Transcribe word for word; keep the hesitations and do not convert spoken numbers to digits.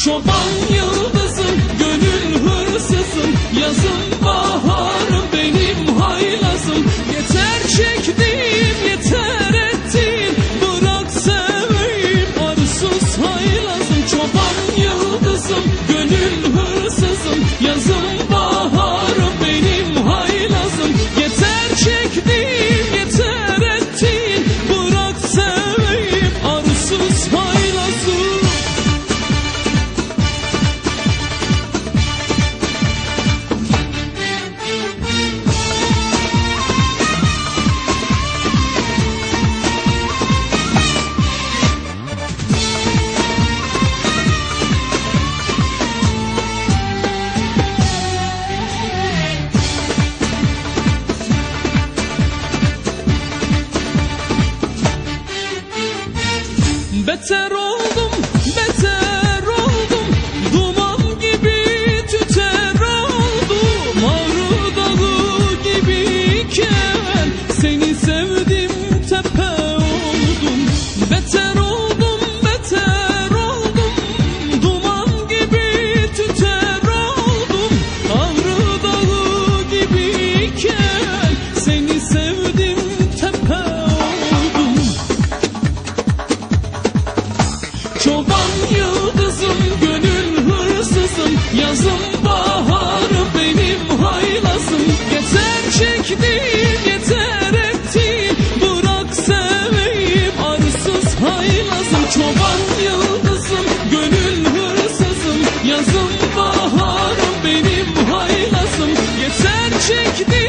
Çoban yıldızım, gönül hırsızım, yazın baharım, benim haylazım. Yeter çektiğim, yeter ettiğim, bırak seveyim arsız haylazım. Çoban yıldızım, gönül hırsızım, yazın baharım, benim haylazım. Yeter çektiğim, yeter ettiğim, bırak seveyim arsız haylazım. Beter oldum, beter oldum, duman gibi tüter oldum. Ağrı dağı gibiyken seni sevdim, tepe oldum. Beter oldum, beter oldum, duman gibi tüter oldum. Ağrı dağı gibiyken seni sevdim, tepe oldum. Çoban yıldızım, gönül hırsızım, yazın baharım, benim haylazım. Yeter çektiğim, yeter ettiğim, bırak seveyim arsız haylazım. Çoban yıldızım, gönül hırsızım, yazın baharım, benim haylazım. Yeter çektiğim,